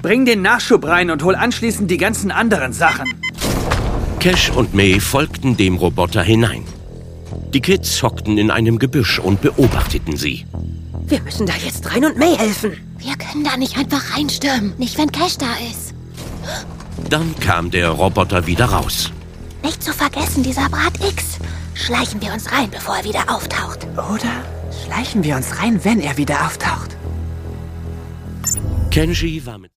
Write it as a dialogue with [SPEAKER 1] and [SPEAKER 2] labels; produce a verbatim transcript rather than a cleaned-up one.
[SPEAKER 1] Bring den Nachschub rein und hol anschließend die ganzen anderen Sachen.
[SPEAKER 2] Cash und May folgten dem Roboter hinein. Die Kids hockten in einem Gebüsch und beobachteten sie.
[SPEAKER 3] Wir müssen da jetzt rein und May helfen.
[SPEAKER 4] Wir können da nicht einfach reinstürmen. Nicht, wenn Cash da ist.
[SPEAKER 2] Dann kam der Roboter wieder raus.
[SPEAKER 4] Nicht zu vergessen, dieser Brat X. Schleichen wir uns rein, bevor er wieder auftaucht.
[SPEAKER 3] Oder schleichen wir uns rein, wenn er wieder auftaucht.
[SPEAKER 2] Kenji war mit